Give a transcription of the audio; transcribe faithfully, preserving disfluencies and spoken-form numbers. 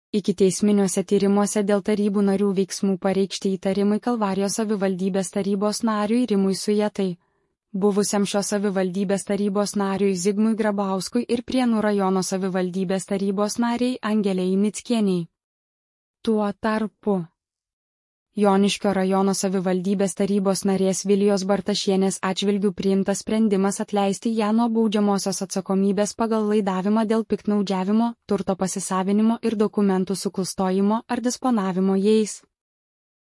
Ikiteisminiuose tyrimuose dėl tarybų narių veiksmų pareikšti įtarimai Kalvarijos savivaldybės tarybos nariui Rimui Sujetai, buvusiam šios savivaldybės tarybos nariui Zigmui Grabauskui ir Prienų rajono savivaldybės tarybos nariai Angelei Mickienei. Tuo tarpu Joniškio rajono savivaldybės tarybos narės Vilijos Bartašienės atžvilgių priimtas sprendimas atleisti ją nuo baudžiamosios atsakomybės pagal laidavimą dėl piktnaudžiavimo, turto pasisavinimo ir dokumentų suklastojimo ar disponavimo jais.